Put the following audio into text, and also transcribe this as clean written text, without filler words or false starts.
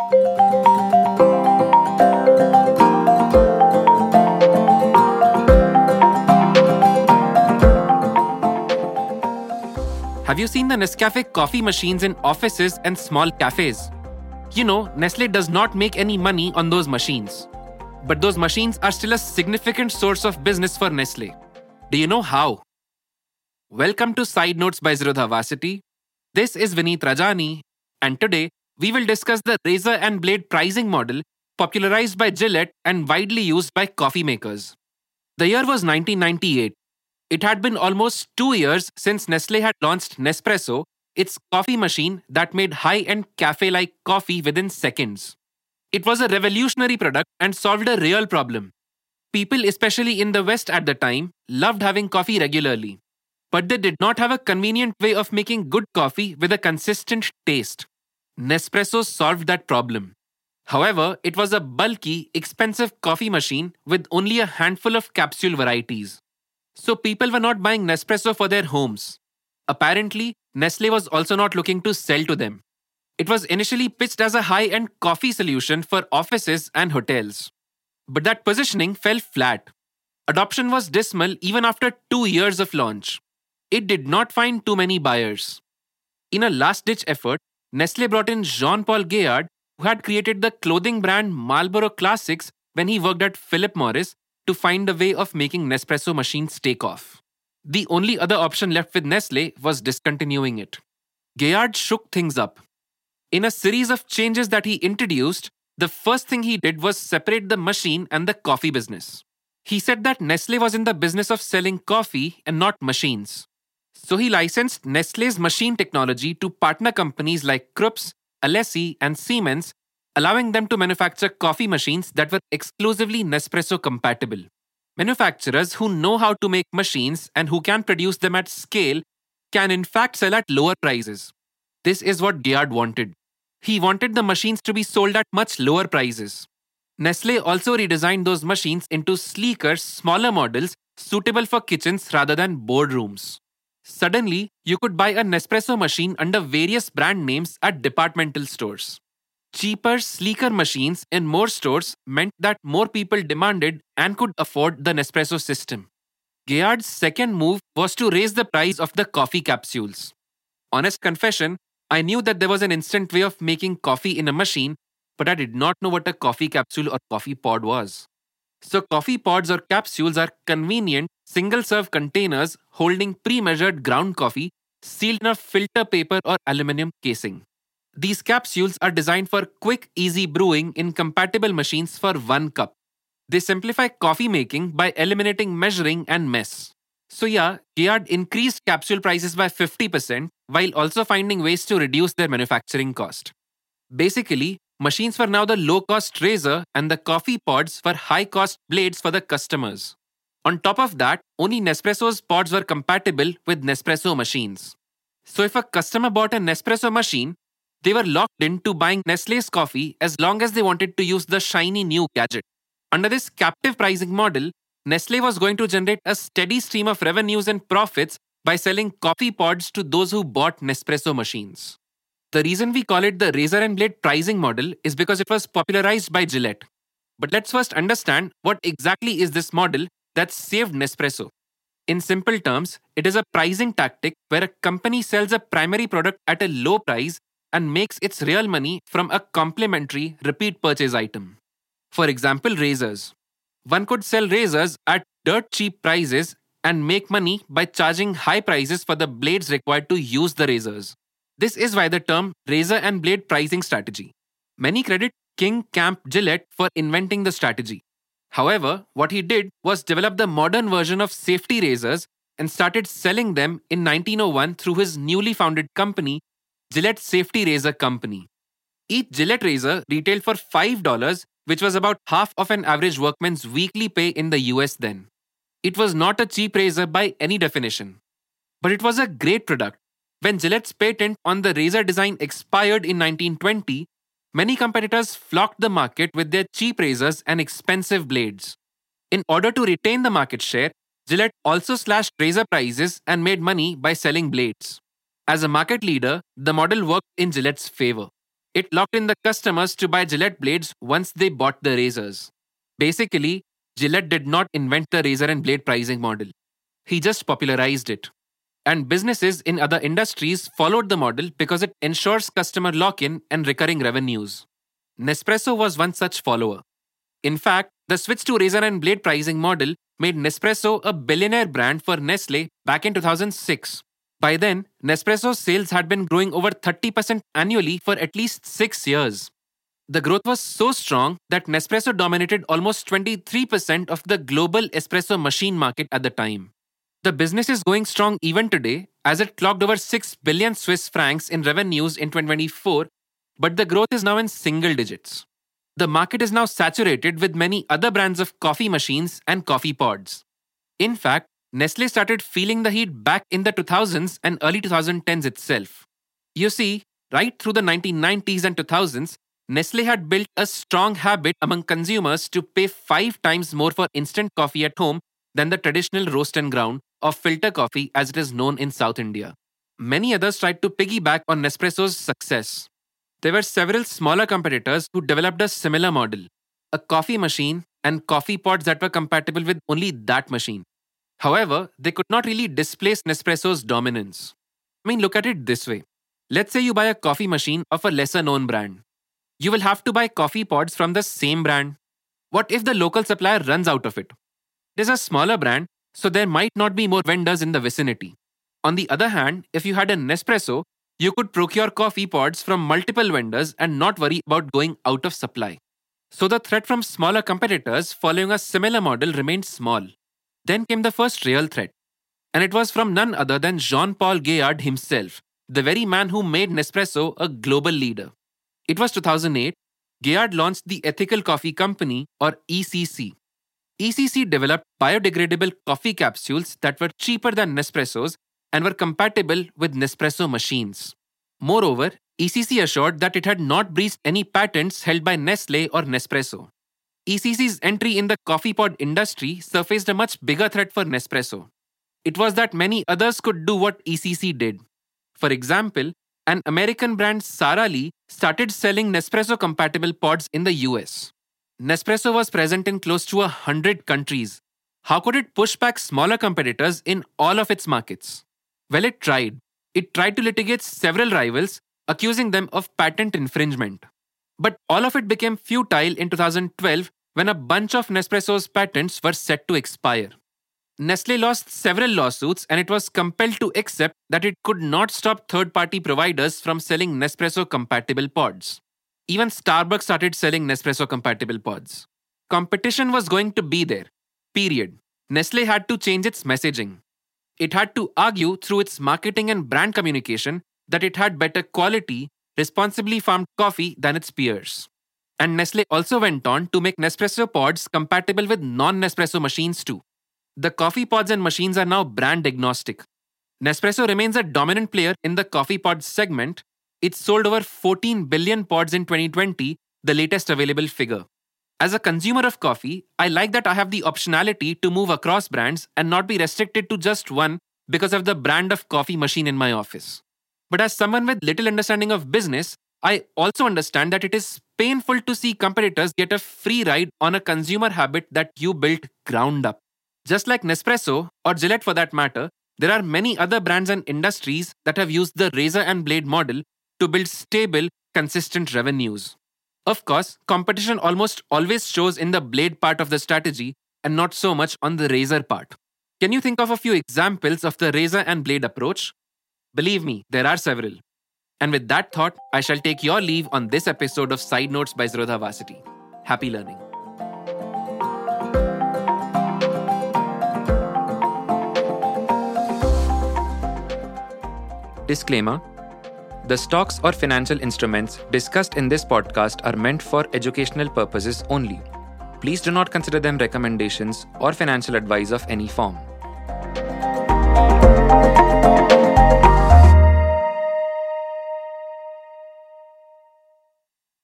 Have you seen the Nescafe coffee machines in offices and small cafes? You know, Nestle does not make any money on those machines. But those machines are still a significant source of business for Nestle. Do you know how? Welcome to Side Notes by Zerodha Varsity. This is Vineet Rajani, and today we will discuss the razor and blade pricing model popularized by Gillette and widely used by coffee makers. The year was 1998. It had been almost 2 years since Nestle had launched Nespresso, its coffee machine that made high-end cafe-like coffee within seconds. It was a revolutionary product and solved a real problem. People, especially in the West at the time, loved having coffee regularly. But they did not have a convenient way of making good coffee with a consistent taste. Nespresso solved that problem. However, it was a bulky, expensive coffee machine with only a handful of capsule varieties. So people were not buying Nespresso for their homes. Apparently, Nestle was also not looking to sell to them. It was initially pitched as a high-end coffee solution for offices and hotels. But that positioning fell flat. Adoption was dismal even after 2 years of launch. It did not find too many buyers. In a last-ditch effort, Nestle brought in Jean-Paul Gaillard, who had created the clothing brand Marlboro Classics when he worked at Philip Morris, to find a way of making Nespresso machines take off. The only other option left with Nestle was discontinuing it. Gaillard shook things up. In a series of changes that he introduced, the first thing he did was separate the machine and the coffee business. He said that Nestle was in the business of selling coffee and not machines. So he licensed Nestle's machine technology to partner companies like Krups, Alessi, and Siemens, allowing them to manufacture coffee machines that were exclusively Nespresso compatible. Manufacturers who know how to make machines and who can produce them at scale can in fact sell at lower prices. This is what Gaillard wanted. He wanted the machines to be sold at much lower prices. Nestle also redesigned those machines into sleeker, smaller models suitable for kitchens rather than boardrooms. Suddenly, you could buy a Nespresso machine under various brand names at departmental stores. Cheaper, sleeker machines in more stores meant that more people demanded and could afford the Nespresso system. Gaillard's second move was to raise the price of the coffee capsules. Honest confession, I knew that there was an instant way of making coffee in a machine, but I did not know what a coffee capsule or coffee pod was. So coffee pods or capsules are convenient, single-serve containers holding pre-measured ground coffee sealed in a filter paper or aluminum casing. These capsules are designed for quick, easy brewing in compatible machines for 1 cup. They simplify coffee making by eliminating measuring and mess. So yeah, Gaillard increased capsule prices by 50% while also finding ways to reduce their manufacturing cost. Basically, machines were now the low-cost razor and the coffee pods were high-cost blades for the customers. On top of that, only Nespresso's pods were compatible with Nespresso machines. So if a customer bought a Nespresso machine, they were locked into buying Nestle's coffee as long as they wanted to use the shiny new gadget. Under this captive pricing model, Nestle was going to generate a steady stream of revenues and profits by selling coffee pods to those who bought Nespresso machines. The reason we call it the razor and blade pricing model is because it was popularized by Gillette. But let's first understand what exactly is this model that saved Nespresso. In simple terms, it is a pricing tactic where a company sells a primary product at a low price and makes its real money from a complementary repeat purchase item. For example, razors. One could sell razors at dirt cheap prices and make money by charging high prices for the blades required to use the razors. This is why the term razor and blade pricing strategy. Many credit King Camp Gillette for inventing the strategy. However, what he did was develop the modern version of safety razors and started selling them in 1901 through his newly founded company, Gillette Safety Razor Company. Each Gillette razor retailed for $5, which was about half of an average workman's weekly pay in the US then. It was not a cheap razor by any definition. But it was a great product. When Gillette's patent on the razor design expired in 1920, many competitors flocked the market with their cheap razors and expensive blades. In order to retain the market share, Gillette also slashed razor prices and made money by selling blades. As a market leader, the model worked in Gillette's favor. It locked in the customers to buy Gillette blades once they bought the razors. Basically, Gillette did not invent the razor and blade pricing model. He just popularized it. And businesses in other industries followed the model because it ensures customer lock-in and recurring revenues. Nespresso was one such follower. In fact, the switch to razor and blade pricing model made Nespresso a billionaire brand for Nestle back in 2006. By then, Nespresso's sales had been growing over 30% annually for at least 6 years. The growth was so strong that Nespresso dominated almost 23% of the global espresso machine market at the time. The business is going strong even today, as it clocked over 6 billion Swiss francs in revenues in 2024, but the growth is now in single digits. The market is now saturated with many other brands of coffee machines and coffee pods. In fact, Nestle started feeling the heat back in the 2000s and early 2010s itself. You see, right through the 1990s and 2000s, Nestle had built a strong habit among consumers to pay 5 times more for instant coffee at home than the traditional roast and ground or filter coffee as it is known in South India. Many others tried to piggyback on Nespresso's success. There were several smaller competitors who developed a similar model, a coffee machine and coffee pods that were compatible with only that machine. However, they could not really displace Nespresso's dominance. Look at it this way. Let's say you buy a coffee machine of a lesser known brand. You will have to buy coffee pods from the same brand. What if the local supplier runs out of it? It is a smaller brand, so there might not be more vendors in the vicinity. On the other hand, if you had a Nespresso, you could procure coffee pods from multiple vendors and not worry about going out of supply. So the threat from smaller competitors following a similar model remained small. Then came the first real threat, and it was from none other than Jean-Paul Gaillard himself, the very man who made Nespresso a global leader. It was 2008. Gaillard launched the Ethical Coffee Company, or ECC. ECC developed biodegradable coffee capsules that were cheaper than Nespresso's and were compatible with Nespresso machines. Moreover, ECC assured that it had not breached any patents held by Nestle or Nespresso. ECC's entry in the coffee pod industry surfaced a much bigger threat for Nespresso. It was that many others could do what ECC did. For example, an American brand Sara Lee started selling Nespresso-compatible pods in the US. Nespresso was present in close to 100 countries. How could it push back smaller competitors in all of its markets? Well, it tried. It tried to litigate several rivals, accusing them of patent infringement. But all of it became futile in 2012 when a bunch of Nespresso's patents were set to expire. Nestle lost several lawsuits and it was compelled to accept that it could not stop third-party providers from selling Nespresso-compatible pods. Even Starbucks started selling Nespresso-compatible pods. Competition was going to be there. Period. Nestle had to change its messaging. It had to argue through its marketing and brand communication that it had better quality, responsibly farmed coffee than its peers. And Nestle also went on to make Nespresso pods compatible with non-Nespresso machines too. The coffee pods and machines are now brand agnostic. Nespresso remains a dominant player in the coffee pod segment. It sold over 14 billion pods in 2020, the latest available figure. As a consumer of coffee, I like that I have the optionality to move across brands and not be restricted to just one because of the brand of coffee machine in my office. But as someone with little understanding of business, I also understand that it is painful to see competitors get a free ride on a consumer habit that you built ground up. Just like Nespresso, or Gillette for that matter, there are many other brands and industries that have used the razor and blade model to build stable, consistent revenues. Of course, competition almost always shows in the blade part of the strategy and not so much on the razor part. Can you think of a few examples of the razor and blade approach? Believe me, there are several. And with that thought, I shall take your leave on this episode of Side Notes by Zerodha Varsity. Happy learning. Disclaimer: the stocks or financial instruments discussed in this podcast are meant for educational purposes only. Please do not consider them recommendations or financial advice of any form.